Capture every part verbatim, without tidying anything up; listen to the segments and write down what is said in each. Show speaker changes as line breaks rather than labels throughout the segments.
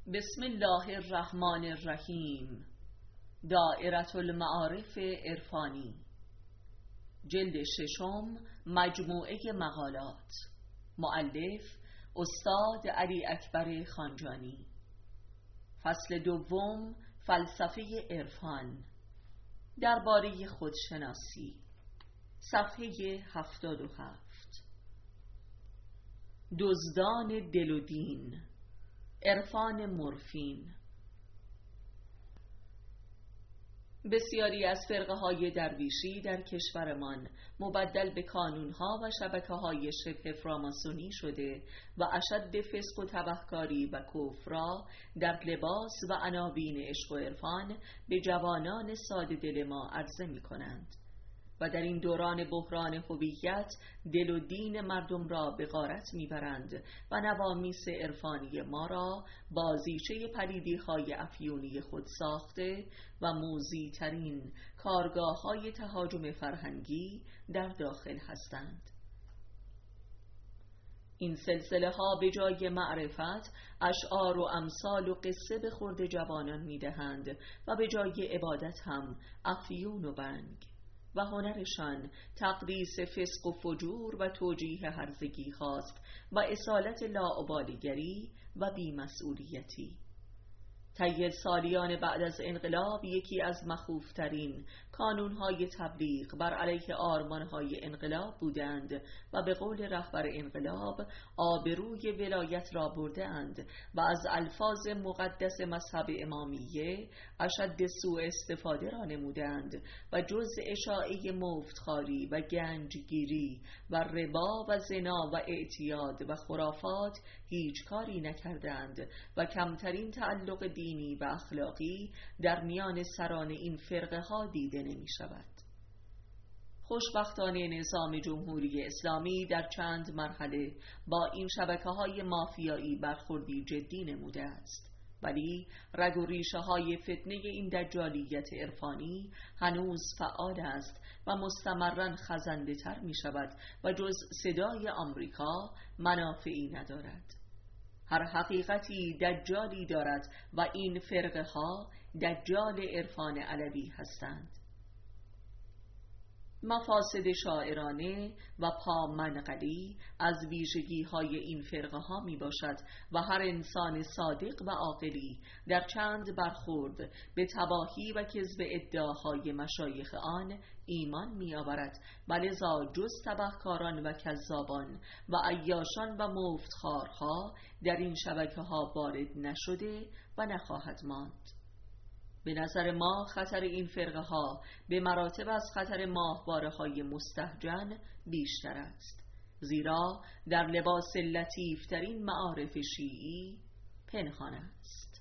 بسم الله الرحمن الرحیم. دائرة المعارف عرفانی، جلد ششم، مجموعه مقالات. مؤلف استاد علی اکبر خانجانی. فصل دوم، فلسفه عرفان، درباره خودشناسی. صفحه هفتاد و هفت. دزدان دل و دین، عرفان مورفین. بسیاری از فرقه های درویشی در کشورمان مبدل به کانونها و شبکه های شبه فراماسونی شده و اشد فسق و تبهکاری و کفر را در لباس و عناوین عشق و عرفان به جوانان ساده دل ما عرضه می کنند و در این دوران بحران هویت دل و دین مردم را به غارت میبرند و نوامیس عرفانی ما را بازیچه پلیدی‌های افیونی خود ساخته و موذی ترین کارگاه های تهاجم فرهنگی در داخل هستند. این سلسله ها به جای معرفت اشعار و امثال و قصه به خورد جوانان میدهند و به جای عبادت هم افیون و بنگ، و هنرشان تقدیس فسق و فجور و توجیه هرزگی خواست و اصالت لاابالیگری و بیمسئولیتی. طی سالیان بعد از انقلاب یکی از مخوفترین کانونهای تبلیغ بر علیه آرمانهای انقلاب بودند و به قول رهبر انقلاب آبروی ولایت را بردند و از الفاظ مقدس مذهب امامیه اشد سوء استفاده را نمودند و جز اشاعه مفتخواری و گنجگیری و ربا و زنا و اعتیاد و خرافات هیچ کاری نکردند و کمترین تعلق دینی و اخلاقی در میان سران این فرقه ها دیده نمی شود. خوشبختانه نظام جمهوری اسلامی در چند مرحله با این شبکه های مافیایی برخوردی جدی نموده است، ولی رگ و ریشه های فتنه این دجالیت عرفانی هنوز فعال است و مستمراً خزنده تر می شود و جز صدای آمریکا منافعی ندارد. هر حقیقتی دجالی دارد و این فرقه ها دجال عرفان علوی هستند. مفاسد شاعرانه و پامنقلی از ویژگی های این فرقه ها می باشد و هر انسان صادق و عاقلی در چند برخورد به تباهی و کذب ادعاهای مشایخ آن ایمان می آورد و لذا جز تبهکاران و کذابان و عیاشان و مفتخوارها در این شبکه ها وارد نشده و نخواهد ماند. به نظر ما خطر این فرقه ها به مراتب از خطر ماهواره های مستهجن بیشتر است، زیرا در لباس لطیف ترین معارف شیعی پنهان است.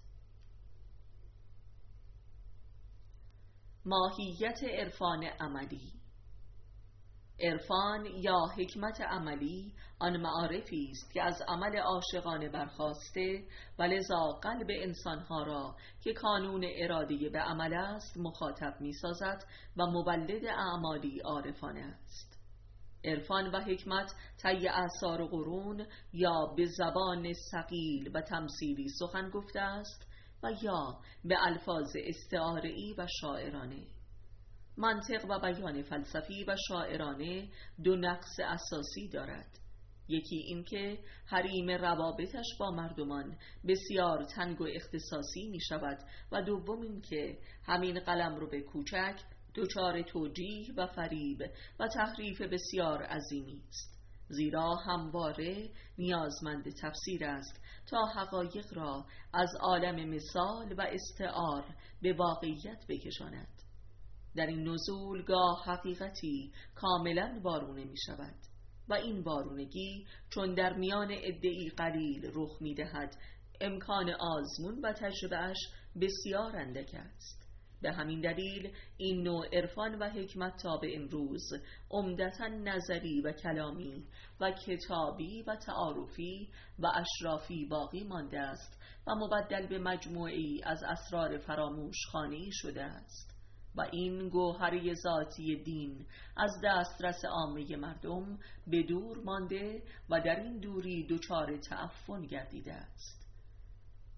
ماهیت عرفان عملی. عرفان یا حکمت عملی آن معارفی است که از عمل عاشقانه برخاسته و لذا قلب انسانها را که کانون اراده به عمل است مخاطب می سازد و مولد اعمالی عارفانه است. عرفان و حکمت طی اعصار و قرون یا به زبان ثقیل و تمثیلی سخن گفته است و یا به الفاظ استعاره‌ای و شاعرانه. منطق و بیان فلسفی و شاعرانه دو نقص اساسی دارد. یکی این که حریم روابطش با مردمان بسیار تنگ و اختصاصی می شود و دوم این که همین قلم رو به کوچک دچار توجیه و فریب و تحریف بسیار عظیمی است، زیرا همواره نیازمند تفسیر است تا حقایق را از عالم مثال و استعار به واقعیت بکشاند. در این نزول گاه حقیقتی کاملا وارونه می شود و این وارونگی چون در میان عده‌ای قلیل رخ می دهد امکان آزمون و تجربهش بسیار اندک است. به همین دلیل این نوع عرفان و حکمت تا به امروز عمدتاً نظری و کلامی و کتابی و تعارفی و اشرافی باقی مانده است و مبدل به مجموعه‌ای از اسرار فراموش خانه‌ای شده است و این گوهره ذاتی دین از دسترس عامه مردم به دور مانده و در این دوری دچار تعفن گردیده است.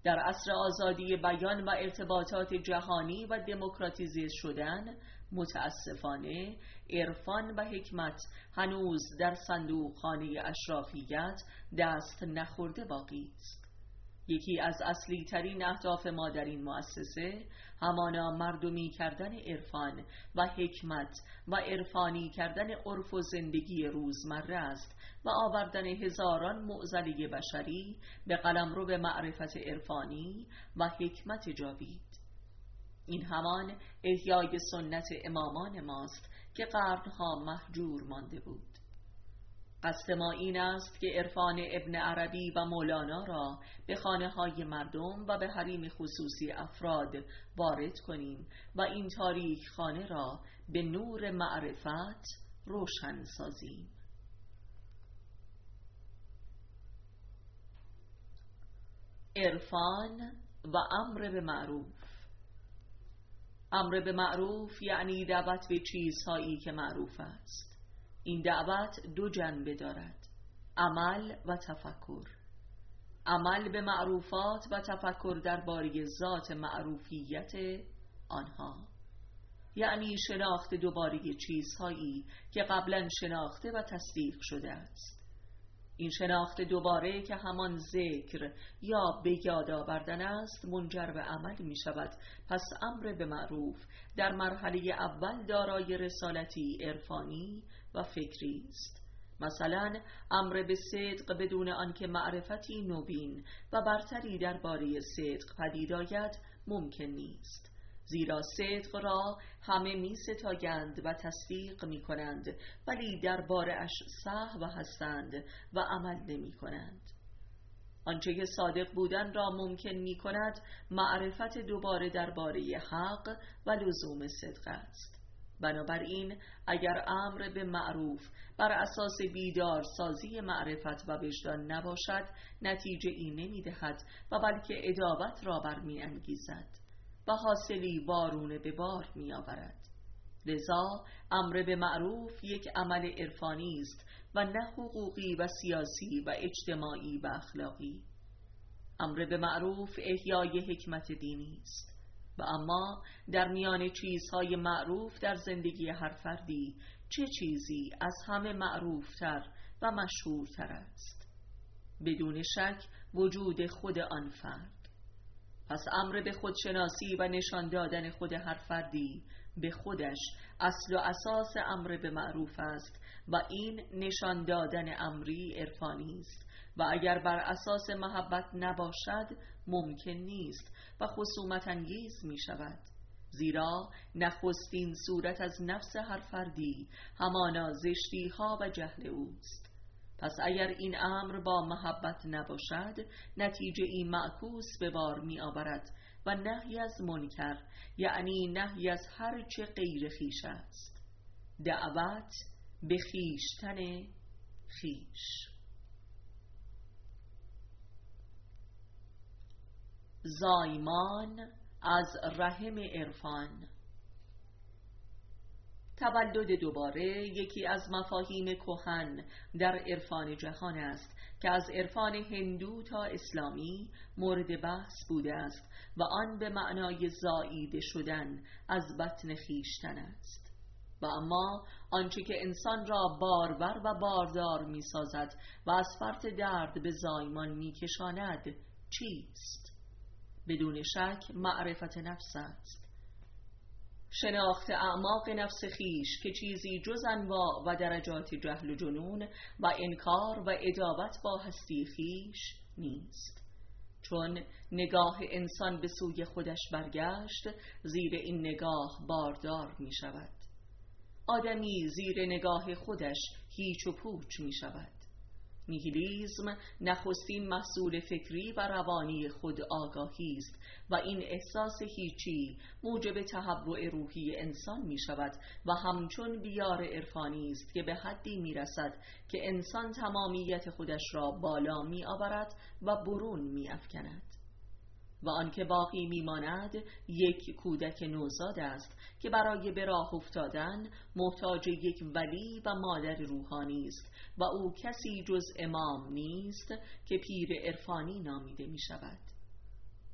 در عصر آزادی بیان و ارتباطات جهانی و دموکراتیزه شدن، متاسفانه عرفان و حکمت هنوز در صندوقخانه اشرافیت دست نخورده باقی است. یکی از اصلی ترین اهداف ما در این مؤسسه همانا مردمی کردن عرفان و حکمت و عرفانی کردن عرف و زندگی روزمره است و آوردن هزاران معضله بشری به قلمرو به معرفت عرفانی و حکمت جاوید. این همان احیای سنت امامان ماست که قرنها مهجور مانده بود. قصد ما این است که عرفان ابن عربی و مولانا را به خانه های مردم و به حریم خصوصی افراد وارد کنیم و این تاریک خانه را به نور معرفت روشن سازیم. عرفان و امر به معروف. امر به معروف یعنی دعوت به چیزهایی که معروف است. این دعوت دو جنبه دارد: عمل و تفکر. عمل به معروفات و تفکر درباره ذات معروفیت آنها، یعنی شناخت دوباره چیزهایی که قبلا شناخته و تصدیق شده است. این شناخت دوباره که همان ذکر یا به یاد آوردن است منجر به عمل می شود. پس امر به معروف در مرحله اول دارای رسالتی عرفانی و فکری است. مثلا امر به صدق بدون آنکه معرفتی نوین و برتری درباره صدق پدید آید ممکن نیست، زیرا صدق را همه می ستایند و تصدیق می کنند، ولی درباره اش سهو هستند و عمل نمی کنند. آنچه که صادق بودن را ممکن می کند معرفت دوباره درباره حق و لزوم صدق است. بنابراین اگر امر به معروف بر اساس بیدار سازی معرفت و وجدان نباشد، نتیجه ای نمی دهد و بلکه عداوت را برمی انگیزد و حاصلی وارونه به بار می آورد. لذا امر به معروف یک عمل عرفانی است و نه حقوقی و سیاسی و اجتماعی و اخلاقی. امر به معروف احیای حکمت دینی است. و اما در میان چیزهای معروف در زندگی هر فردی چه چیزی از همه معروفتر و مشهورتر است؟ بدون شک وجود خود آن فرد. پس امر به خودشناسی و نشان دادن خود هر فردی به خودش اصل و اساس امر به معروف است و این نشان دادن امری عرفانی است و اگر بر اساس محبت نباشد ممکن نیست و خصومت انگیز می شود، زیرا نخستین صورت از نفس هر فردی همانا زشتی ها و جهل اوست. پس اگر این امر با محبت نباشد نتیجه این معکوس به بار می آورد و نهی از منکر یعنی نهی از هر چه غیر خویش است، دعوت به خویشتن خویش. زایمان از رحم عرفان. تولد دوباره یکی از مفاهیم کهن در عرفان جهان است که از عرفان هندو تا اسلامی مورد بحث بوده است و آن به معنای زاییده شدن از بطن خویشتن است. و اما آنچه که انسان را بارور و باردار می سازد و از فرط درد به زایمان می کشاند چیست؟ بدون شک معرفت نفس است. شناخت اعماق نفس خیش که چیزی جز انواع و درجات جهل و جنون و انکار و عداوت با هستی خیش نیست. چون نگاه انسان به سوی خودش برگشت، زیر این نگاه باردار می شود. آدمی زیر نگاه خودش هیچ و پوچ می شود. نیهیلیسم نخستین محصول فکری و روانی خود آگاهی است و این احساس هیچی موجب تهوع روحی انسان می شود و همچون بیار عرفانی است که به حدی می رسد که انسان تمامیت خودش را بالا می آورد و برون می افکند. و آنکه باقی میماند یک کودک نوزاد است که برای به راه افتادن محتاج یک ولی و مادر روحانی است و او کسی جز امام نیست که پیر عرفانی نامیده می شود.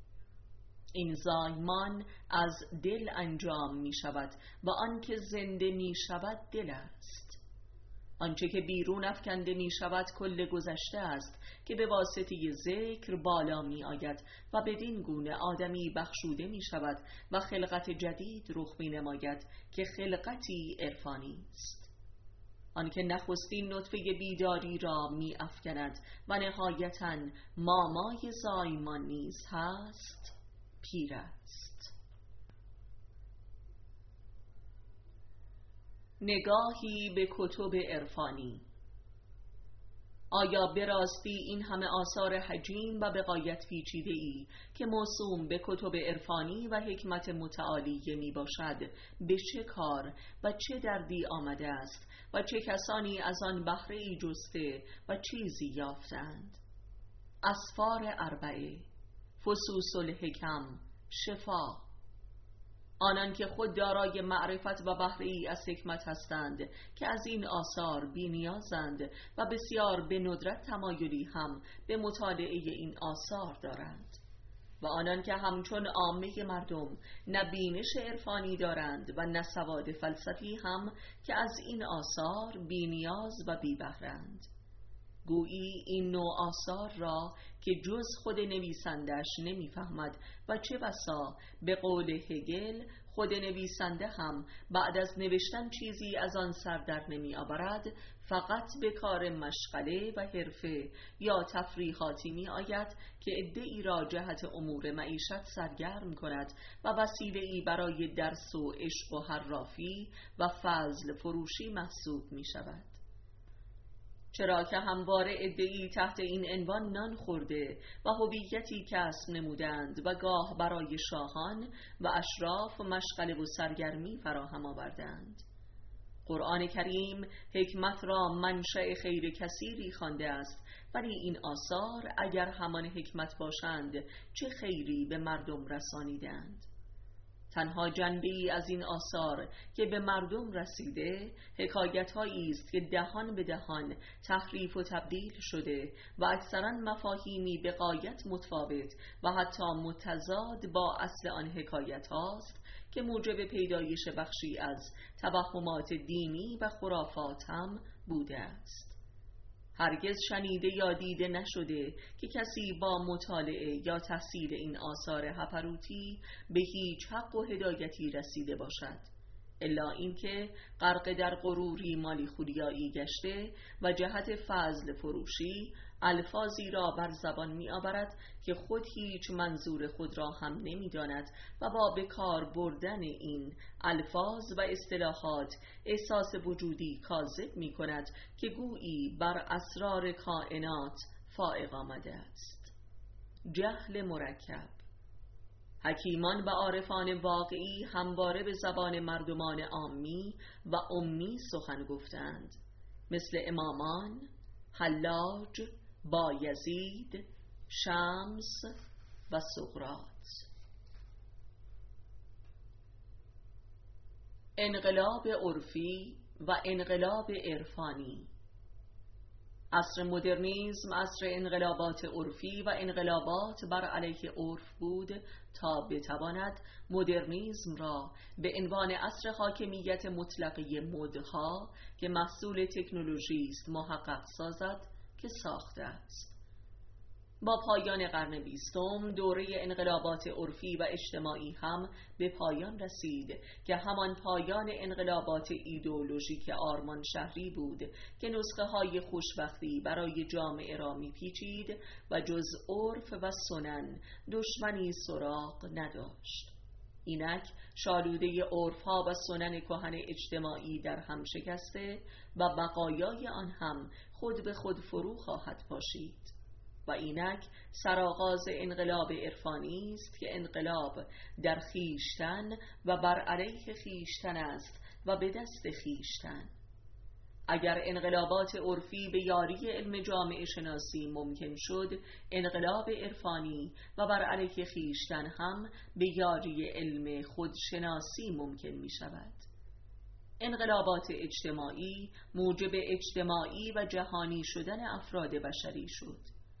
این زایمان از دل انجام می شود و آنکه زنده می شود دل است. آنچه که بیرون افکنده می شود کل گذشته است که به واسطه ذکر بالا می آید و بدین گونه آدمی بخشوده می شود و خلقت جدید رخ می نماید که خلقتی عرفانی است. آنکه نخستین نطفه بیداری را می افکند و نهایتاً مامای زایمان نیز هست، پیر است. نگاهی به کتب عرفانی. آیا به راستی این همه آثار حجیم و بغایت پیچیده‌ای که موسوم به کتب عرفانی و حکمت متعالیه می باشد به چه کار و چه دردی آمده است و چه کسانی از آن بهره ای جسته و چیزی یافتند؟ اسفار اربعه، فصوص الحکم، شفا. آنان که خود دارای معرفت و بهره ای از حکمت هستند که از این آثار بی نیازند و بسیار به ندرت تمایلی هم به مطالعه این آثار دارند، و آنان که همچون عامه مردم نه بینش عرفانی دارند و نه سواد فلسفی هم که از این آثار بی نیاز و بی بهره‌اند. گویی این نوع آثار را که جز خود نویسندش نمیفهمد و چه بسا به قول هگل خود نویسنده هم بعد از نوشتن چیزی از آن سر در نمی آورد، فقط به کار مشغله و حرفه یا تفریحاتی می آید که عده‌ای را جهت امور معیشت سرگرم کند و وسیله‌ای برای درس و عشق و حرافی و فضل فروشی محسوب می شود. چرا که همواره عده‌ای تحت این عنوان نان خورده و هویتی کسب نمودند و گاه برای شاهان و اشراف مشغله و سرگرمی فراهم آوردند. قرآن کریم حکمت را منشأ خیر کثیری خوانده است، ولی این آثار اگر همان حکمت باشند چه خیری به مردم رسانیدند؟ تنها جنبه‌ای از این آثار که به مردم رسیده حکایت‌هایی است که دهان به دهان تحریف و تبدیل شده و اکثراً مفاهیمی به غایت متفاوت و حتی متضاد با اصل آن حکایت هاست که موجب پیدایش بخشی از توهمات دینی و خرافات هم بوده است. هرگز شنیده یا دیده نشده که کسی با مطالعه یا تحصیل این آثار هپروتی به هیچ حق و هدایتی رسیده باشد، الا اینکه غرق در غروری مالی خوریایی گشته و جهت فضل فروشی الفاظی را بر زبان می آورد که خود هیچ منظور خود را هم نمی داند و با به کار بردن این الفاظ و اصطلاحات احساس وجودی کاذب می کند که گویی بر اسرار کائنات فائق آمده است. جهل مرکب. حکیمان و عارفان واقعی همواره به زبان مردمان عامی و امی سخن گفتند، مثل امامان حلاج، بایزید، شمس و سقراط. انقلاب عرفی و انقلاب عرفانی. عصر مدرنیسم عصر انقلابات عرفی و انقلابات بر علیه عرف بود تا بتواند مدرنیسم را به عنوان عصر حاکمیت مطلقه مدها که محصول تکنولوژی است محقق سازد که ساخته است. با پایان قرن بیستم دوره انقلابات عرفی و اجتماعی هم به پایان رسید که همان پایان انقلابات ایدئولوژیک آرمان شهری بود که نسخه های خوشبختی برای جامعه را میپیچید و جز عرف و سنن دشمنی سراغ نداشت. اینک شالوده عرفها و سنن کهن اجتماعی در هم شکسته و بقایای آن هم خود به خود فرو خواهد پاشید. و اینک سرآغاز انقلاب عرفانی است که انقلاب در خیشتن و بر علیه خیشتن است و به دست خیشتن. اگر انقلابات عرفی به یاری علم جامعه شناسی ممکن شد، انقلاب عرفانی و بر علیه خیشتن هم به یاری علم خودشناسی ممکن می شود. انقلابات اجتماعی موجب اجتماعی و جهانی شدن افراد بشری شد.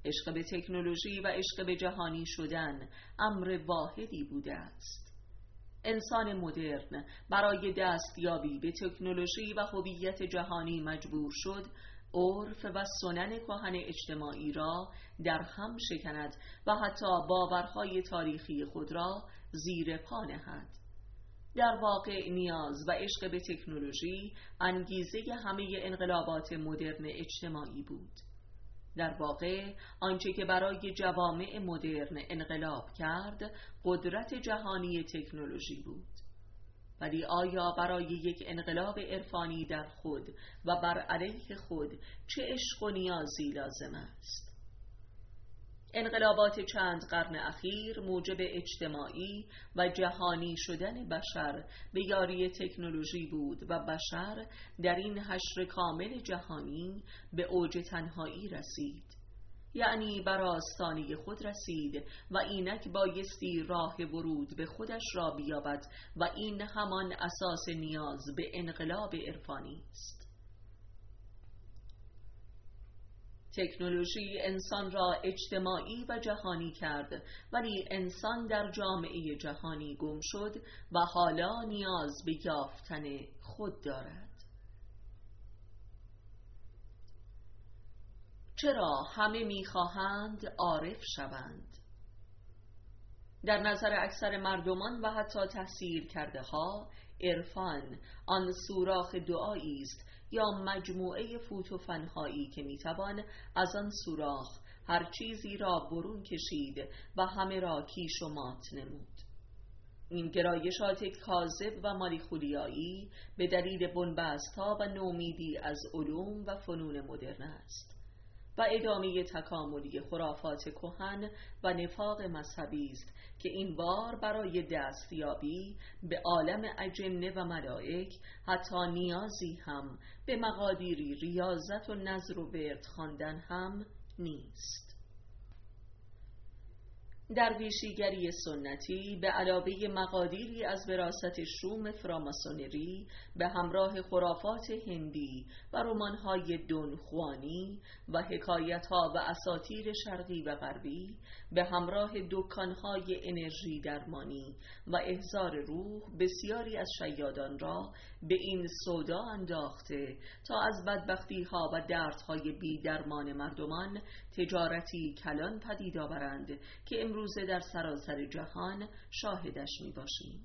عشق به تکنولوژی و عشق به جهانی شدن امر واحدی بوده است. انسان مدرن برای دستیابی به تکنولوژی و هویت جهانی مجبور شد عرف و سنن کهن اجتماعی را در هم شکند و حتی باورهای تاریخی خود را زیر پا نهد. در واقع نیاز و عشق به تکنولوژی انگیزه همه انقلابات مدرن اجتماعی بود. در واقع آنچه که برای جوامع مدرن انقلاب کرد قدرت جهانی تکنولوژی بود. ولی آیا برای یک انقلاب عرفانی در خود و بر علیه خود چه عشق و نیازی لازم است؟ انقلابات چند قرن اخیر موجب اجتماعی و جهانی شدن بشر به یاری تکنولوژی بود و بشر در این حشر کامل جهانی به اوج تنهایی رسید. یعنی بر آستانه خود رسید و اینک بایستی راه ورود به خودش را بیابد و این همان اساس نیاز به انقلاب عرفانی است. تکنولوژی انسان را اجتماعی و جهانی کرد، ولی انسان در جامعه جهانی گم شد و حالا نیاز به یافتن خود دارد. چرا همه می‌خواهند عارف شوند؟ در نظر اکثر مردمان و حتی تحصیل کرده ها، عرفان آن سوراخ دعایی است یا مجموعه فوت و فنهایی که میتوان از آن سوراخ هر چیزی را برون کشید و همه را کیش و مات نمود. این گرایشات کاذب و مالیخولیایی به دلیل بنبست‌ها و نومیدی از علوم و فنون مدرن است و ادامه تکاملی خرافات کهن و نفاق مذهبی است که این بار برای دستیابی به عالم اجنه و ملائک حتی نیازی هم به مقادیری ریاضت و نظر و ورد خواندن هم نیست. درویشیگری سنتی به علاوه مقادیری از وراثت شوم فراماسونری به همراه خرافات هندی و رمان‌های دون خوانی و حکایت‌ها و اساطیر شرقی و غربی به همراه دکان‌های انرژی درمانی و احضار روح بسیاری از شیادان را به این سودا انداخته تا از بدبختی‌ها و دردهای بی درمان مردمان تجارتی کلان پدید آورند که امروزه در سراسر جهان شاهدش می باشیم.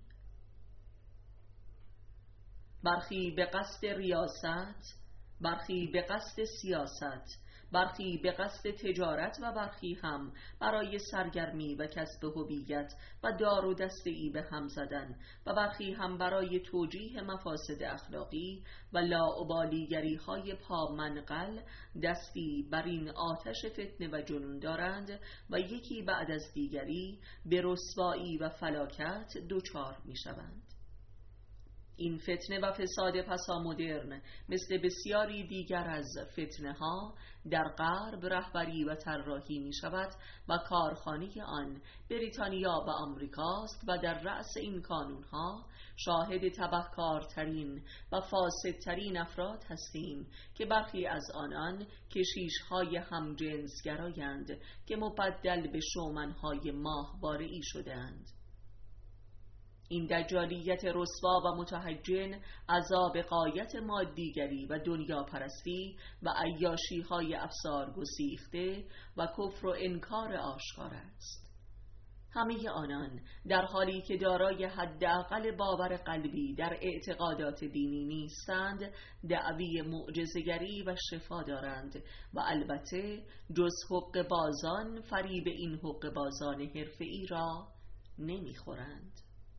برخی به قصد ریاست، برخی به قصد سیاست، برخی به قصد تجارت و برخی هم برای سرگرمی و کسب هویت و دار و دسته‌ای به هم زدن و برخی هم برای توجیه مفاسد اخلاقی و لاابالیگری های پامنقل دستی بر این آتش فتنه و جنون دارند و یکی بعد از دیگری به رسوایی و فلاکت دچار می شوند. این فتنه و فساد پسامدرن مثل بسیاری دیگر از فتنه ها در غرب رهبری و طراحی می شود و کارخانه آن بریتانیا و آمریکاست و در رأس این کانون ها شاهد تبهکارترین و فاسدترین افراد هستیم که برخی از آنان کشیش های همجنسگرایند که مبدل به شومنهای ماهواره‌ای شدند. این دجالیت رسوا و متهجن عذاب غایت مادیگری و دنیا پرستی و عیاشی های افسار گسیخته و کفر و انکار آشکار است. همه آنان در حالی که دارای حداقل باور قلبی در اعتقادات دینی نیستند دعوی معجزه‌گری و شفا دارند و البته جز حق بازان فریب این حق بازان حرفه‌ای را نمیخورند.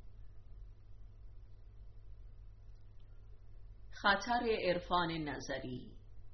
خطر عرفان نظری.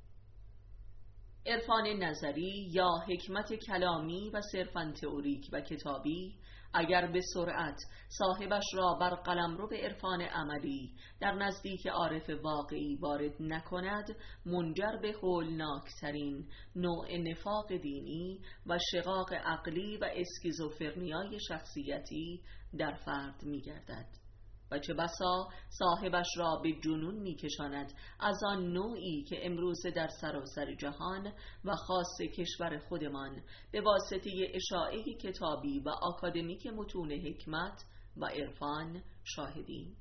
عرفان نظری یا حکمت کلامی و صرفاً تئوریک و کتابی اگر به سرعت صاحبش را بر قلمرو به عرفان عملی در نزدیک عارف واقعی وارد نکند منجر به هولناکترین نوع نفاق دینی و شقاق عقلی و اسکیزوفرنیای شخصیتی در فرد می گردد و چه بسا صاحبش را به جنون می‌کشاند از آن نوعی که امروز در سراسر جهان و خاص کشور خودمان به واسطه اشاعه کتابی و آکادمیک متون حکمت و عرفان شاهدیم.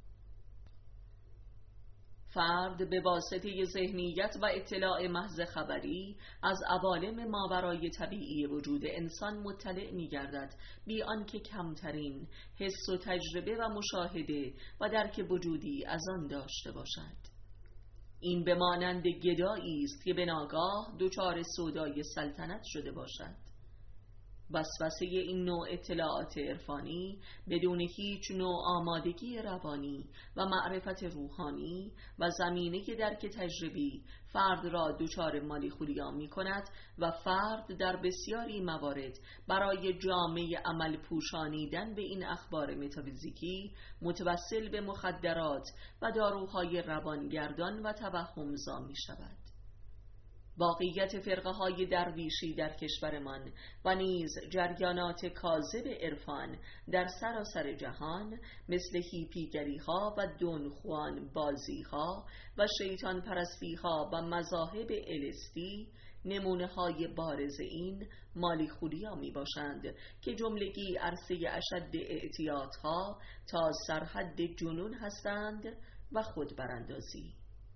فرد به واسطه ذهنیت و اطلاع محض خبری از عوالم ماورای طبیعی وجود انسان مطلع می گردد، بی آنکه کمترین حس و تجربه و مشاهده و درک وجودی از آن داشته باشد. این به مانند گدایی است که به ناگاه دچار سودای سلطنت شده باشد. وسوسه این نوع اطلاعات عرفانی بدون هیچ نوع آمادگی روانی و معرفت روحانی و زمینه درک تجربی فرد را دچار مالیخولیا می کند و فرد در بسیاری موارد برای جامعه عمل پوشانیدن به این اخبار متافیزیکی متوسل به مخدرات و داروهای روانگردان و توهمزا می شود. واقعیت فرقه های درویشی در کشورمان و نیز جریانات کاذب عرفان در سراسر جهان مثل هیپیگری ها و دونخوان بازی ها و شیطان پرستی ها و مذاهب الستی نمونه های بارز این مالیخولیا می باشند که جملگی عرصه اشد اعتیاد ها تا سرحد جنون هستند و خود براندازی.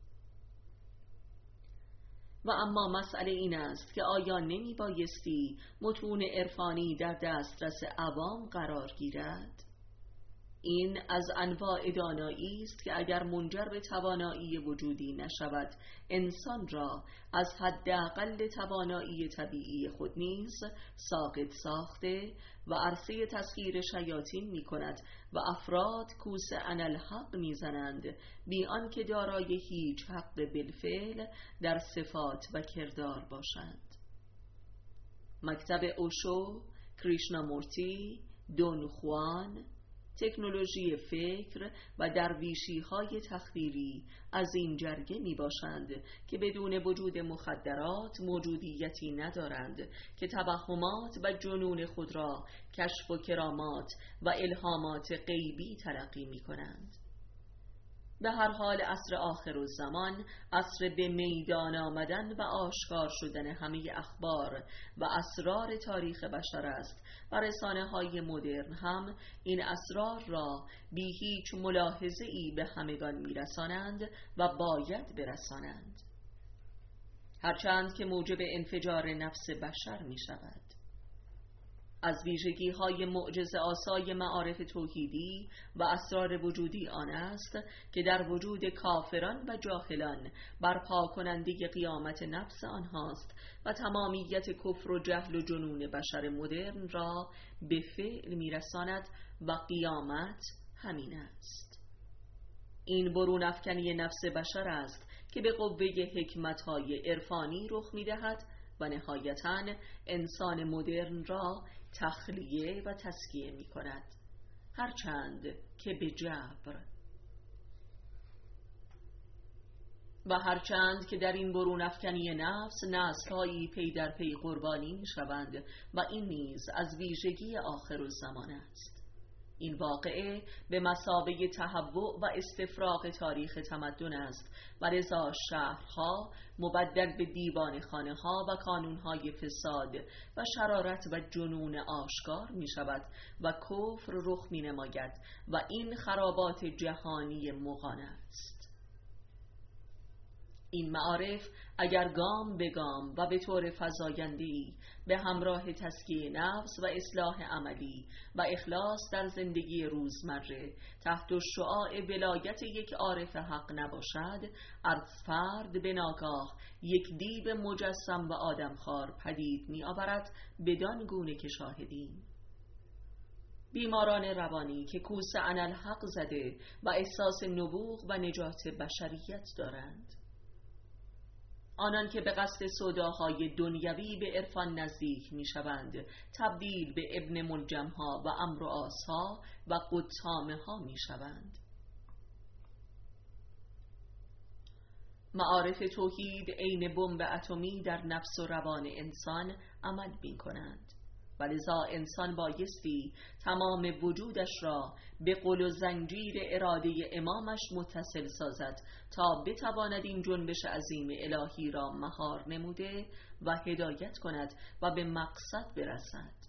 و اما مسئله این است که آیا نمی بایستی متون عرفانی در دسترس عوام قرار گیرد؟ این از انواع دانایی است که اگر منجر به توانایی وجودی نشود انسان را از حداقل توانایی طبیعی خود نیز ساقط ساخته و عرصه تسخیر شیاطین می کند و افراد کوس انالحق می زنند بی آنکه دارای هیچ حق بالفعل در صفات و کردار باشند. مکتب اوشو، کریشنامورتی، دونخوان، تکنولوژی فکر و درویشی های تخدیری از این جرگه می باشند که بدون وجود مخدرات موجودیتی ندارند، که توهمات و جنون خود را کشف و کرامات و الهامات غیبی تلقی می کنند. به هر حال عصر آخرالزمان عصر به میدان آمدن و آشکار شدن همه اخبار و اسرار تاریخ بشر است و رسانه های مدرن هم این اسرار را بی هیچ ملاحظه ای به همگان میرسانند و باید برسانند، هرچند که موجب انفجار نفس بشر می شود. از ویژگی های معجزه آسای معارف توحیدی و اسرار وجودی آن است که در وجود کافران و جاهلان برپا کننده قیامت نفس آنهاست و تمامیت کفر و جهل و جنون بشر مدرن را به فعل میرساند و قیامت همین است. این برون افکنی نفس بشر است که به قوه حکمت‌های عرفانی رخ می‌دهد و نهایتاً انسان مدرن را تخلیه و تزکیه می کند، هرچند که به جبر. و هرچند که در این برون افکنی نفس نسل‌هایی پی در پی قربانی می شوند و این نیز از ویژگی آخرالزمان است. این واقعه به مثابه تهوع و استفراغ تاریخ تمدن است و لذا شهرها مبدل به دیوان خانه ها و کانونهای فساد و شرارت و جنون آشکار می شود و کفر رخ می نماید و این خرابات جهانی مغانه است. این معارف اگر گام به گام و به طور فزاینده‌ای به همراه تزکیه نفس و اصلاح عملی و اخلاص در زندگی روزمره تحت شعاع ولایت یک عارف حق نباشد، از فرد به ناگاه یک دیو مجسم و آدمخوار پدید می آورد، بدان گونه که شاهدیم. بیماران روانی که کوس انالحق زده و احساس نبوغ و نجات بشریت دارند، آنان که به قصد سوداهای دنیوی به عرفان نزدیک می شوند، تبدیل به ابن ملجمها و امر و آسها و قطامه ها می شوند. معارف توحید عین بمب اتمی در نفس و روان انسان عمل می کنند. ولذا انسان بایستی تمام وجودش را به قل و زنجیر اراده امامش متصل سازد تا بتواند این جنبش عظیم الهی را مهار نموده و هدایت کند و به مقصد برسد.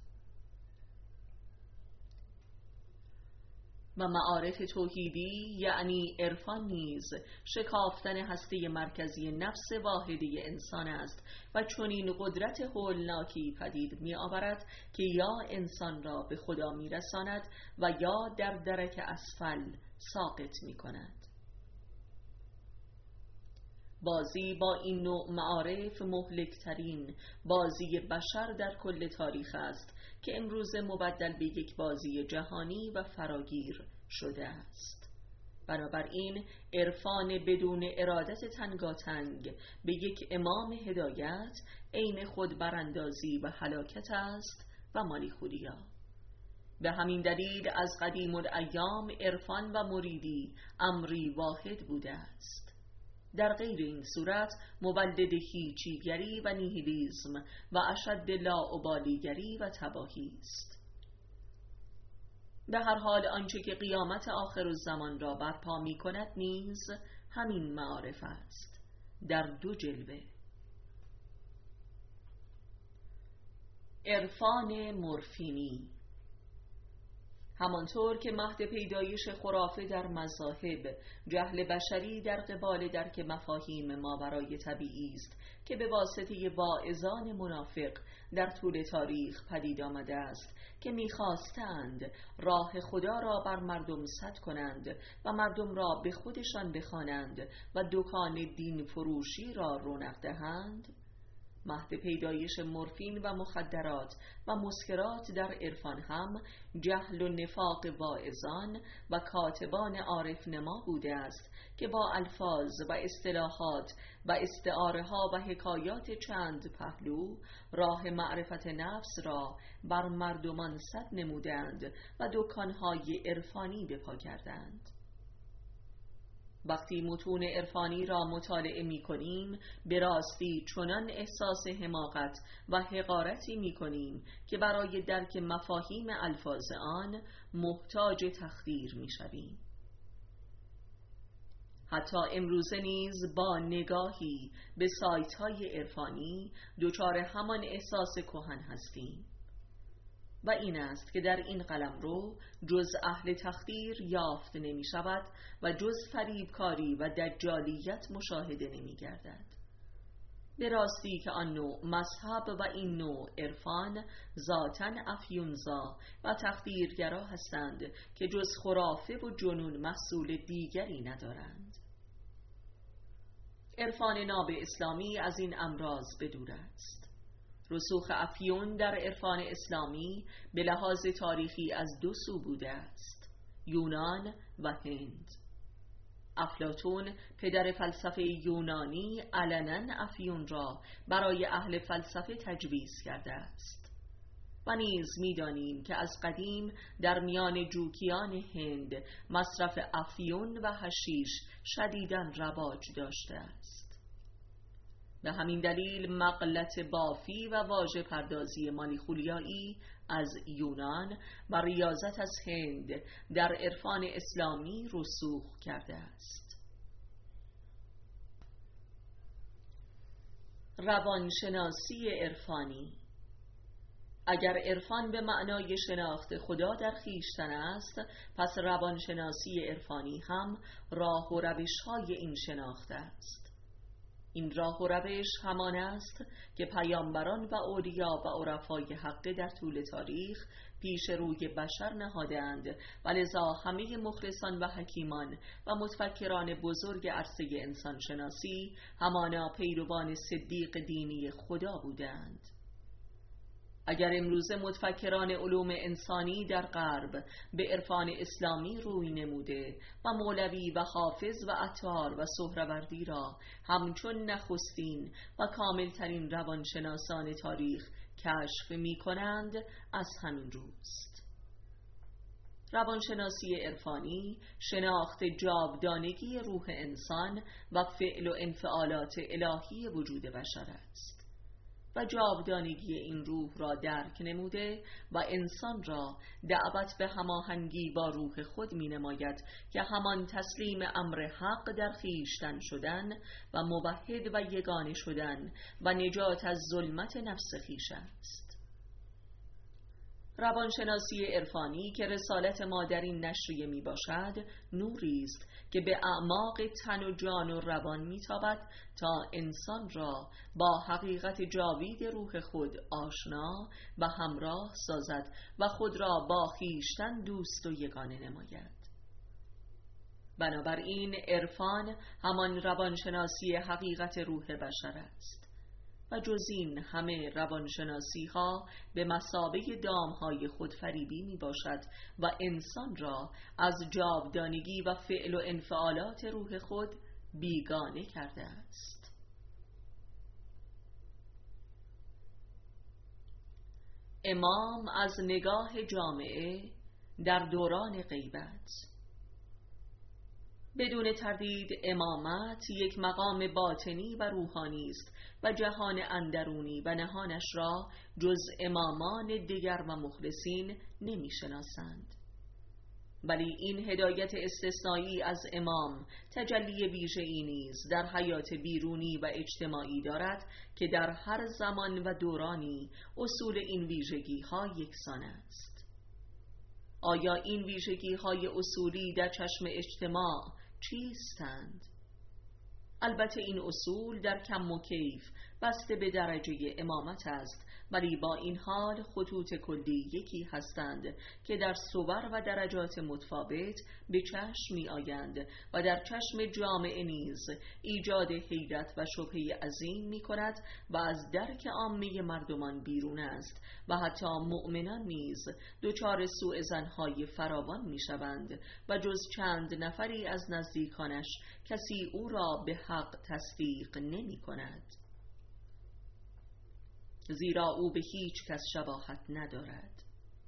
و معارف توحیدی یعنی عرفان نیز شکافتن هسته مرکزی نفس واحده انسان است و چنین قدرت هولناکی پدید می آورد که یا انسان را به خدا می رساند و یا در درک اسفل ساقط می کند. بازی با این نوع معارف مهلکترین بازی بشر در کل تاریخ است که امروز مبدل به یک بازی جهانی و فراگیر شده است. بنابراین عرفان بدون ارادت تنگاتنگ به یک امام هدایت عین خود براندازی و هلاکت است و مالیخولیا. به همین دلیل از قدیم الایام عرفان و مریدی امری واحد بوده است. در غیر این صورت مولد هیچیگری و نیهیلیسم و اشد لاابالیگری و تباهی است. به هر حال آنچه که قیامت آخرالزمان را برپا می کند نیز همین معارف است در دو جلوه. عرفان مورفینی. همانطور که مهد پیدایش خرافه در مذاهب جهل بشری در قبال درک مفاهیم ماورای طبیعی است که به واسطه واعظان منافق در طول تاریخ پدید آمده است که می‌خواستند راه خدا را بر مردم سد کنند و مردم را به خودشان بخوانند و دکان دین فروشی را رونق دهند. مهد پیدایش مورفین و مخدرات و مسکرات در عرفان هم جهل و نفاق واعظان و کاتبان عارف نما بوده است که با الفاظ و اصطلاحات و استعاره ها و حکایات چند پهلو راه معرفت نفس را بر مردمان سد نمودند و دکانهای عرفانی بپا کردند. وقتی متون عرفانی را مطالعه می کنیم به راستی چنان احساس حماقت و حقارتی می کنیم که برای درک مفاهیم الفاظ آن محتاج تخدیر می شویم. حتی امروزه نیز با نگاهی به سایت های عرفانی دچار همان احساس کهن هستیم و این است که در این قلمرو جز اهل تخدیر یافت نمی شود و جز فریبکاری و دجالیت مشاهده نمی گردد. به راستی که آن نوع مذهب و این نوع عرفان ذاتاً افیونزا و تخدیرگرا هستند که جز خرافه و جنون محصول دیگری ندارند. عرفان ناب اسلامی از این امراض بدور است. رسوخ افیون در عرفان اسلامی به لحاظ تاریخی از دو سو بوده است: یونان و هند. افلاطون پدر فلسفه یونانی علنا افیون را برای اهل فلسفه تجویز کرده است و نیز می‌دانیم که از قدیم در میان جوکیان هند مصرف افیون و حشیش شدیداً رواج داشته است. به همین دلیل مغلط بافی و واژه پردازی مالیخولیایی از یونان و ریاضت از هند در عرفان اسلامی رسوخ کرده است. روانشناسی عرفانی. اگر عرفان به معنای شناخت خدا در خویشتن است، پس روانشناسی عرفانی هم راه و روش‌های این شناخت است. این راه و روش همان است که پیامبران و اولیا و عرفای حق در طول تاریخ پیش روی بشر نهادند و لذا همه مخلصان و حکیمان و متفکران بزرگ عرصه انسانشناسی همانا پیروان صدیق دینی خدا بودند. اگر امروز متفکران علوم انسانی در غرب به عرفان اسلامی روی نموده و مولوی و حافظ و عطار و سهروردی را همچون نخستین و کاملترین روانشناسان تاریخ کشف می کنند، از همین روست. روانشناسی عرفانی شناخت جاودانگی روح انسان و فعل و انفعالات الهی وجود بشر است. و جاودانگی این روح را درک نموده و انسان را دعوت به هماهنگی با روح خود می نماید که همان تسلیم امر حق در خویشتن شدن و موحد و یگانه شدن و نجات از ظلمت نفس خویش است. روانشناسی عرفانی که رسالت ما در این نشریه می باشد نوری است که به اعماق تن و جان و روان می تابد تا انسان را با حقیقت جاوید روح خود آشنا و همراه سازد و خود را با خویشتن دوست و یگانه نماید. بنابراین عرفان همان روانشناسی حقیقت روح بشر است و جز این همه روانشناسی ها به مثابه دام های خودفریبی می باشد و انسان را از جاودانگی و فعل و انفعالات روح خود بیگانه کرده است. امام از نگاه جامعه در دوران غیبت. بدون تردید امامت یک مقام باطنی و روحانی است و جهان اندرونی و نهانش را جز امامان دیگر و مخلصین نمی شناسند. ولی این هدایت استثنایی از امام تجلی ویژه‌ای نیز در حیات بیرونی و اجتماعی دارد که در هر زمان و دورانی اصول این ویژگی ها یکسان است. آیا این ویژگی های اصولی در چشم اجتماع چیستند؟ البته این اصول در کم و کیف بسته به درجه امامت است، ولی با این حال خطوط کلی یکی هستند که در صور و درجات متفاوت به چشم می آیند و در چشم جامعه نیز ایجاد حیرت و شبهه عظیم می کند و از درک عامه مردمان بیرون است و حتی مؤمنان نیز دچار سوء ظن‌های فراوان می شوند و جز چند نفری از نزدیکانش کسی او را به حق تصدیق نمی کند، زیرا او به هیچ کس شباهت ندارد.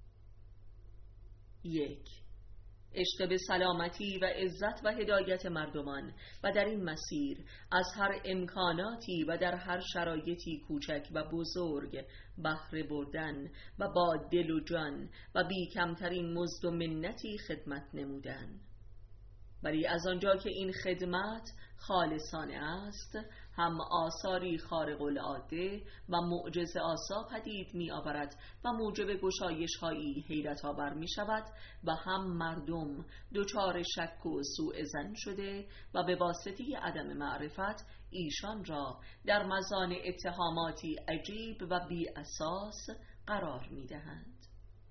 یک، عشق به سلامتی و عزت و هدایت مردمان و در این مسیر از هر امکاناتی و در هر شرایطی کوچک و بزرگ بهره بردن و با دل و جان و بی کمترین مزد و منتی خدمت نمودن. ولی از آنجا که این خدمت خالصانه است، هم آثاری خارق العاده و معجزه آسا پدید می آورد و موجب گشایش هایی حیرت آور می شود و هم مردم دچار شک و سوء ظن شده و به واسطه عدم معرفت ایشان را در مزان اتهاماتی عجیب و بی اساس قرار می دهند.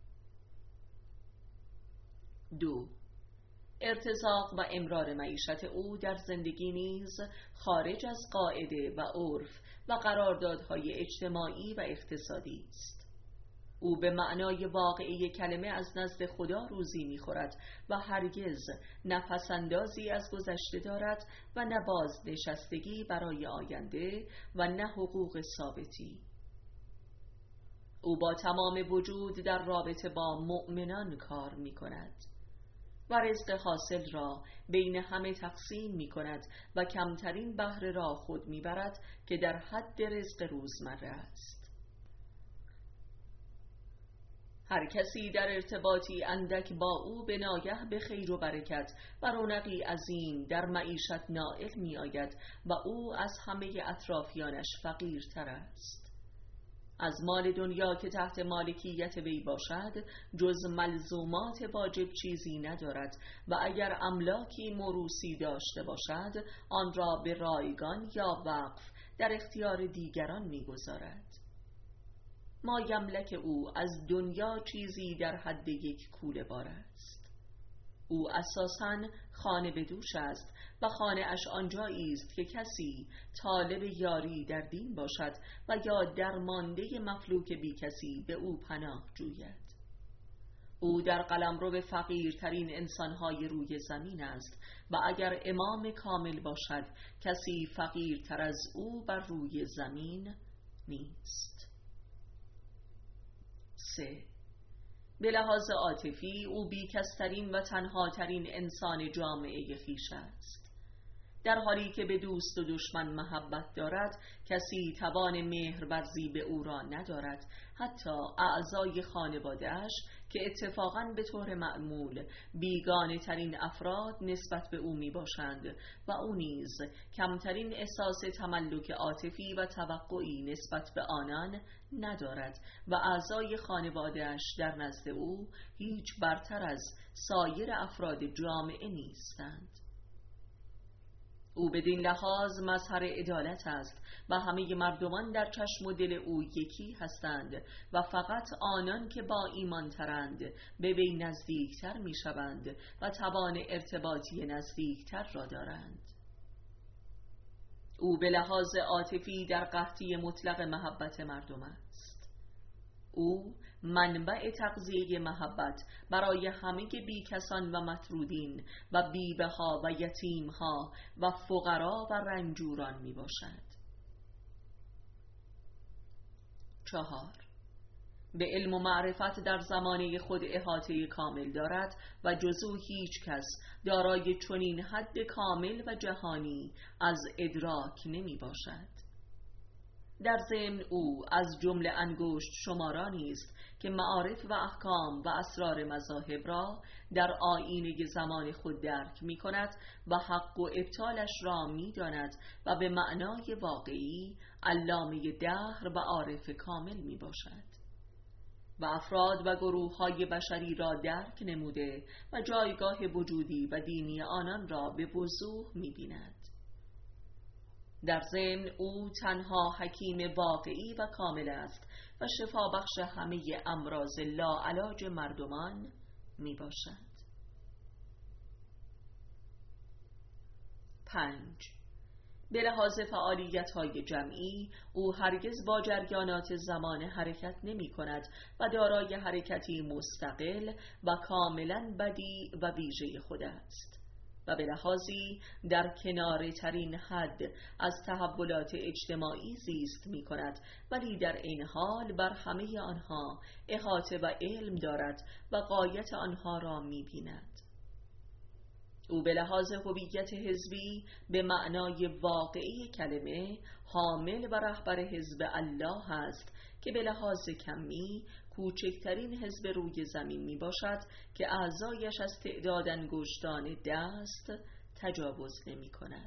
دو، ارتزاق و امرار معیشت او در زندگی نیز خارج از قاعده و عرف و قراردادهای اجتماعی و اقتصادی است. او به معنای واقعی کلمه از نزد خدا روزی می‌خورد و هرگز نه پس‌اندازی از گذشته دارد و نه بازنشستگی برای آینده و نه حقوق ثابتی. او با تمام وجود در رابطه با مؤمنان کار می‌کند و رزق حاصل را بین همه تقسیم می کند و کمترین بهره را خود می برد که در حد رزق روزمره است. هر کسی در ارتباطی اندک با او به ناگه به خیر و برکت و رونقی عظیم در معیشت نائل می آید و او از همه اطرافیانش فقیرتر است. از مال دنیا که تحت مالکیت وی باشد جز ملزومات واجب چیزی ندارد و اگر املاکی موروثی داشته باشد آن را به رایگان یا وقف در اختیار دیگران می‌گذارد. ما یملک او از دنیا چیزی در حد یک کوله بار است. او اساساً خانه به دوش است و خانه اش آنجایی است که کسی طالب یاری در دین باشد و یا درمانده مفلوک بی کسی به او پناه جوید. او در قلمرو به فقیرترین انسانهای روی زمین است و اگر امام کامل باشد کسی فقیرتر از او بر روی زمین نیست. سه، به لحاظ عاطفی او بیکس‌ترین و تنهاترین انسان جامعه خویش است. در حالی که به دوست و دشمن محبت دارد، کسی توان مهرورزی به او را ندارد. حتی اعضای خانواده‌اش که اتفاقاً به طور معمول بیگانه ترین افراد نسبت به او می باشند و او نیز کمترین احساس تملک عاطفی و توقعی نسبت به آنان ندارد و اعضای خانواده‌اش در نزد او هیچ برتر از سایر افراد جامعه نیستند. او بدین لحاظ مظهر عدالت است و همه مردمان در چشم و دل او یکی هستند و فقط آنان که با ایمان ترند به وی نزدیکتر می شوند و توان ارتباطی نزدیکتر را دارند. او به لحاظ عاطفی در قحطی مطلق محبت مردم است. او منبع تغذیه محبت برای همه بیکسان و مطرودین و بیبها و یتیمها و فقرا و رنجوران می باشد. چهار، به علم و معرفت در زمانه خود احاطه کامل دارد و جزو هیچ کس دارای چنین حد کامل و جهانی از ادراک نمی باشد. در ضمن او از جمله انگشت شمارانی است که معارف و احکام و اسرار مذاهب را در آیینه زمان خود درک می کند و حق و ابطالش را می داند و به معنای واقعی علامه دهر و عارف کامل می باشد و افراد و گروه های بشری را درک نموده و جایگاه وجودی و دینی آنان را به وضوح می بیند. در ضمن او تنها حکیم واقعی و کامل است و شفا بخش همه امراض لاعلاج مردمان می باشد. پنج، به لحاظ فعالیت‌های جمعی او هرگز با جریانات زمان حرکت نمی کند و دارای حرکتی مستقل و کاملا بدیع و ویژه خود است و به لحاظی در کناره ترین حد از تحولات اجتماعی زیست می کند، ولی در این حال بر همه آنها احاطه و علم دارد و غایت آنها را می بیند. او به لحاظ هویت حزبی به معنای واقعی کلمه حامل و رهبر حزب الله است که به لحاظ کمی کوچکترین حزب روی زمین می باشد که اعضایش از تعداد انگشتان دست تجاوز نمی کند.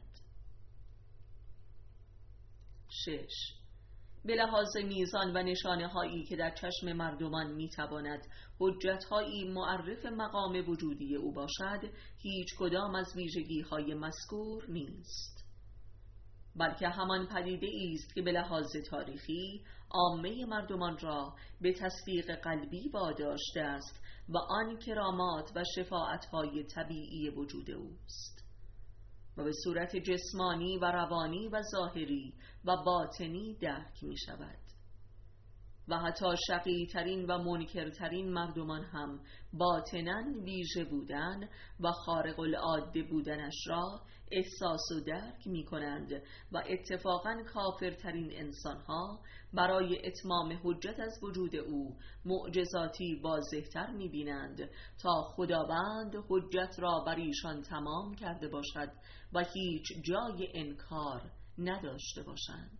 شش، به لحاظ میزان و نشانه هایی که در چشم مردمان می تواند حجت هایی معرف مقام وجودی او باشد، هیچ کدام از ویژگی های مذکور نیست، بلکه همان پدیده است که به لحاظ تاریخی عامه مردمان را به تصدیق قلبی واداشته است و آن کرامات و شفاعت های طبیعی وجود اوست و به صورت جسمانی و روانی و ظاهری و باطنی درک می شود و حتی شقی ترین و منکر ترین مردمان هم باطناً ویژه بودن و خارق العاده بودنش را احساس و درک می کنند و اتفاقاً کافرترین انسانها برای اتمام حجت از وجود او معجزاتی واضح‌تر می بینند تا خداوند حجت را بر ایشان تمام کرده باشد و هیچ جای انکار نداشته باشند.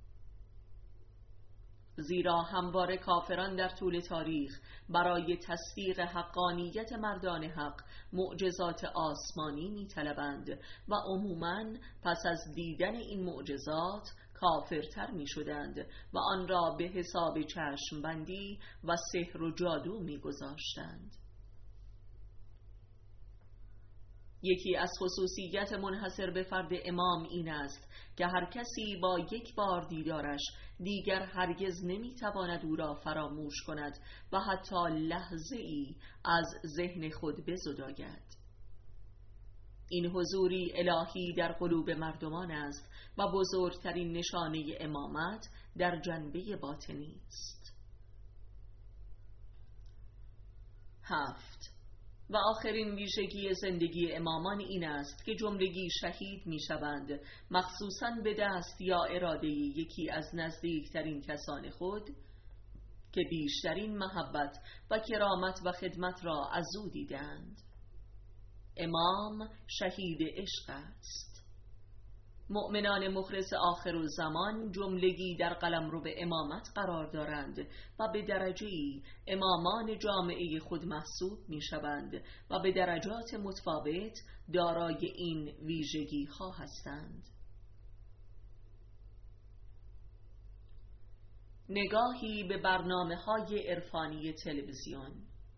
زیرا همواره کافران در طول تاریخ برای تصدیق حقانیت مردان حق معجزات آسمانی می طلبند و عموماً پس از دیدن این معجزات کافرتر می شدند و آن را به حساب چشم بندی و سحر و جادو می گذاشتند. یکی از خصوصیت منحصر به فرد امام این است که هر کسی با یک بار دیدارش دیگر هرگز نمیتواند او را فراموش کند و حتی لحظه ای از ذهن خود بزداید. این حضوری الهی در قلوب مردمان است و بزرگترین نشانه امامت در جنبه باطنی است. هفت، و آخرین ویژگی زندگی امامان این است که جملگی شهید می شوند، مخصوصاً به دست یا اراده یکی از نزدیکترین کسان خود که بیشترین محبت و کرامت و خدمت را از او دیدند. امام شهید عشق است. مؤمنان مخلص آخرالزمان جملگی در قلمرو به امامت قرار دارند و به درجه‌ای امامان جامعه خود محسوب می‌شوند و به درجات متفاوت دارای این ویژگی ها هستند. نگاهی به برنامه‌های عرفانی تلویزیون.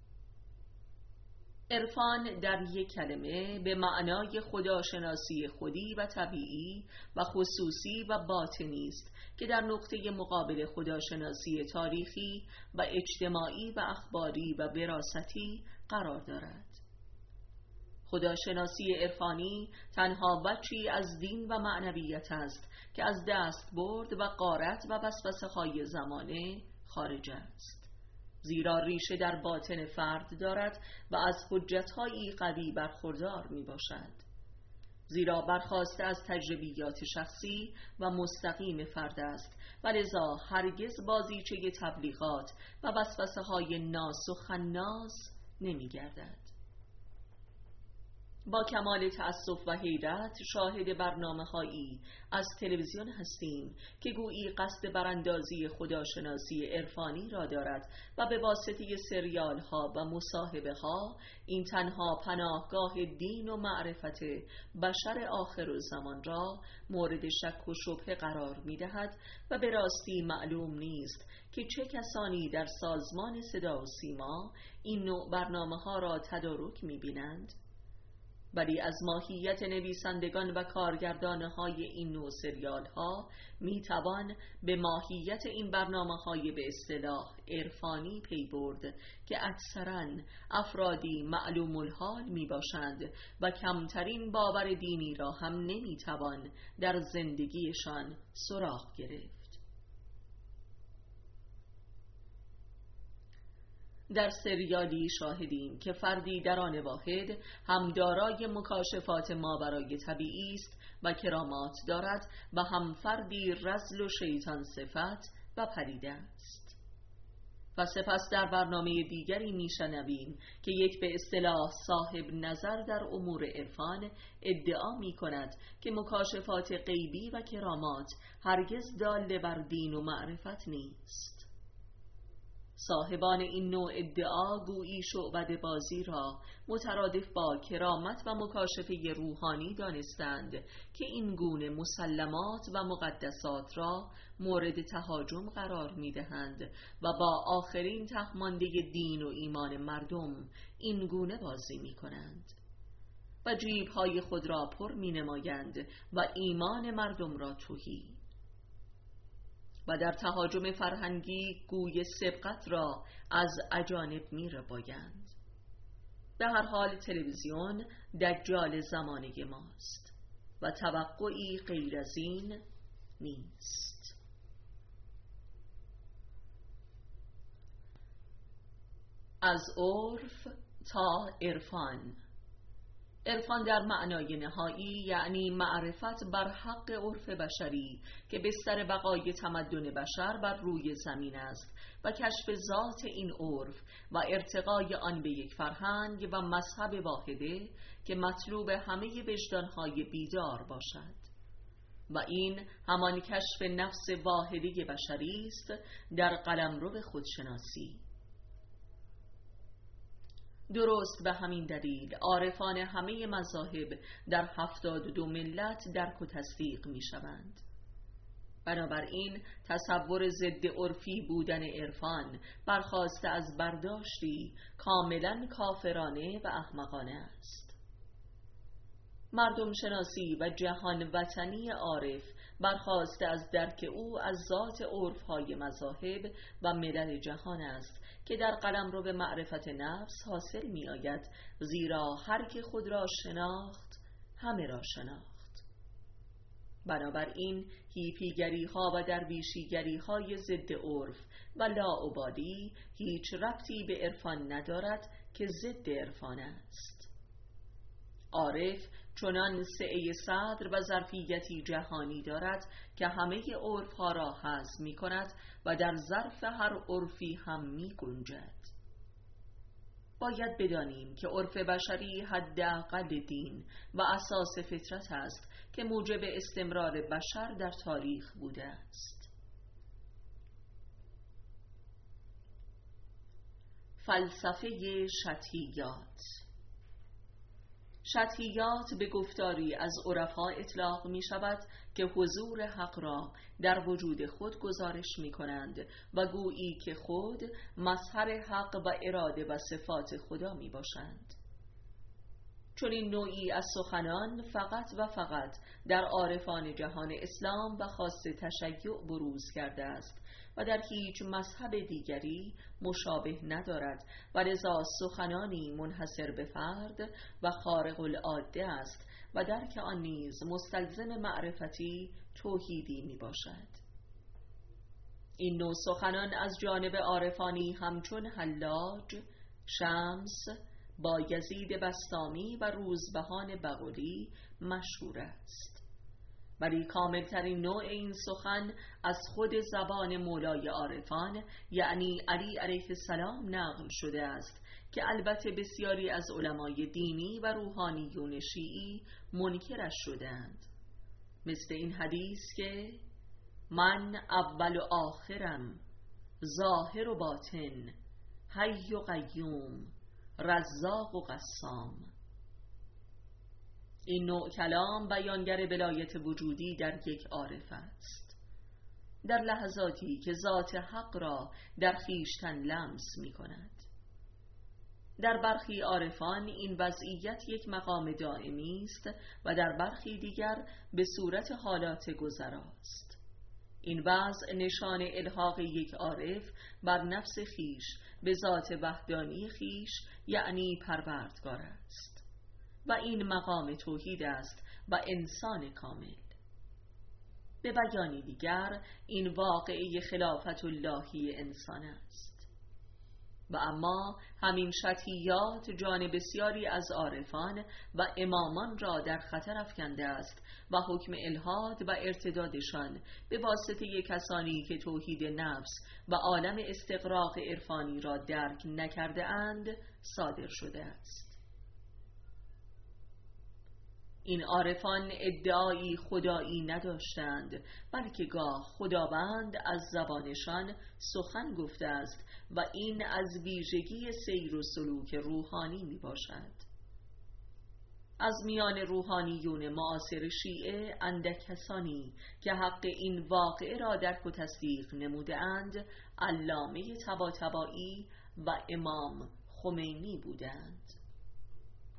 عرفان در یک کلمه به معنای خداشناسی خودی و طبیعی و خصوصی و باطنی است که در نقطه مقابل خداشناسی تاریخی و اجتماعی و اخباری و وراثتی قرار دارد. خداشناسی عرفانی تنها بخشی از دین و معنویت است که از دست برد و غارت و وسوسه‌های زمانه خارج است، زیرا ریشه در باطن فرد دارد و از حجت‌هایی قوی برخوردار میباشد، زیرا برخاسته از تجربیات شخصی و مستقیم فرد است و لذا هرگز بازیچه تبلیغات و وسوسه‌های ناس و خناس نمیگردد. با کمال تأسف و حیرت شاهد برنامه‌هایی از تلویزیون هستیم که گویی قصد براندازی خداشناسی عرفانی را دارد و به واسطه سریال‌ها و مصاحبه‌ها این تنها پناهگاه دین و معرفت بشر آخرالزمان را مورد شک و شبهه قرار می‌دهد و به راستی معلوم نیست که چه کسانی در سازمان صدا و سیما این نوع برنامه‌ها را تدارک می‌بینند. ولی از ماهیت نویسندگان و کارگردانهای این نوع سریال ها می توان به ماهیت این برنامه های به اصطلاح عرفانی پی برد که اکثراً افرادی معلوم الحال می باشند و کمترین باور دینی را هم نمی توان در زندگیشان سراغ گرفت. در سریالی شاهدیم که فردی در آن واحد هم دارای مکاشفات ماورای طبیعی است و کرامات دارد و هم فردی رذل و شیطان صفت و پلیده است. و سپس در برنامه دیگری میشنویم که یک به اصطلاح صاحب نظر در امور عرفان ادعا می کند که مکاشفات غیبی و کرامات هرگز دال بر دین و معرفت نیست. صاحبان این نوع ادعا گویی شعبده بازی را مترادف با کرامت و مکاشفه روحانی دانستند که این گونه مسلمات و مقدسات را مورد تهاجم قرار می دهند و با آخرین تهمانده دین و ایمان مردم این گونه بازی می کنند و جیبهای خود را پر می نمایند و ایمان مردم را تهی و در تهاجم فرهنگی گوی سبقت را از اجانب می ربایند. به هر حال تلویزیون دجال زمانه ماست و توقعی غیر از این نیست. از عرف تا عرفان. عرفان در معنای نهایی یعنی معرفت بر حق عرف بشری که بستر بقای تمدن بشر بر روی زمین است و کشف ذات این عرف و ارتقای آن به یک فرهنگ و مذهب واحده که مطلوب همه وجدانهای بیدار باشد و این همان کشف نفس واحده بشری است در قلمرو خودشناسی. درست به همین دلیل عارفان همه مذاهب در هفتاد و دو ملت درک و تصدیق می شوند. بنابراین تصور ضد عرفی بودن عرفان برخاسته از برداشتی کاملا کافرانه و احمقانه است. مردم شناسی و جهان وطنی عارف برخاسته از درک او از ذات عرفهای مذاهب و ملل جهان است که در قلمرو به معرفت نفس حاصل می آید، زیرا هر که خود را شناخت همه را شناخت. بنابراین هیپیگری ها و درویشیگری های ضد عرف و لاابالی هیچ ربطی به عرفان ندارد که ضد عرفان است. عارف چنان سعه صدر و ظرفیتی جهانی دارد که همه عرفها را هضم می کند و در ظرف هر عرفی هم می گنجد. باید بدانیم که عرف بشری حداقل دین و اساس فطرت است که موجب استمرار بشر در تاریخ بوده است. فلسفه شطحیات. شطحیات به گفتاری از عرفا اطلاق می شود که حضور حق را در وجود خود گزارش می کنند و گویی که خود مظهر حق و اراده و صفات خدا می باشند. چون این نوعی از سخنان فقط و فقط در عارفان جهان اسلام و خاص تشیع بروز کرده است و در هیچ مذهب دیگری مشابه ندارد و لذا سخنانی منحصر به فرد و خارق العاده است و درک آن نیز مستلزم معرفتی توحیدی می باشد. این نوع سخنان از جانب عارفانی همچون حلاج، شمس، بایزید بسطامی و روزبهان بغلی مشهور است. ولی کاملترین نوع این سخن از خود زبان مولای عارفان یعنی علی علیه السلام نقل شده است که البته بسیاری از علمای دینی و روحانیون شیعی منکرش شدند، مثل این حدیث که من اول و آخرم، ظاهر و باطن، حی و قیوم، رزاق و قسام. این نوع کلام بیانگر ولایت وجودی در یک عارف است، در لحظاتی که ذات حق را در خویشتن لمس می کند. در برخی عارفان این وضعیت یک مقام دائمی است و در برخی دیگر به صورت حالات گذراست. این وضع نشان الحاق یک عارف بر نفس خیش به ذات وحدانی خیش یعنی پروردگار است و این مقام توحید است و انسان کامل. به بیانی دیگر این واقعه خلافت اللهی انسان است. و اما همین شطحیات جان بسیاری از عارفان و امامان را در خطر افکنده است و حکم الحاد و ارتدادشان به واسطه کسانی که توحید نفس و عالم استغراق عرفانی را درک نکرده اند صادر شده است. این عارفان ادعایی خدایی نداشتند، بلکه گاه خداوند از زبانشان سخن گفته است و این از ویژگی سیر و سلوک روحانی می باشد. از میان روحانیون معاصر شیعه اندک کسانی که حق این واقعه را درک و تصدیق نموده اند علامه طباطبایی و امام خمینی بودند.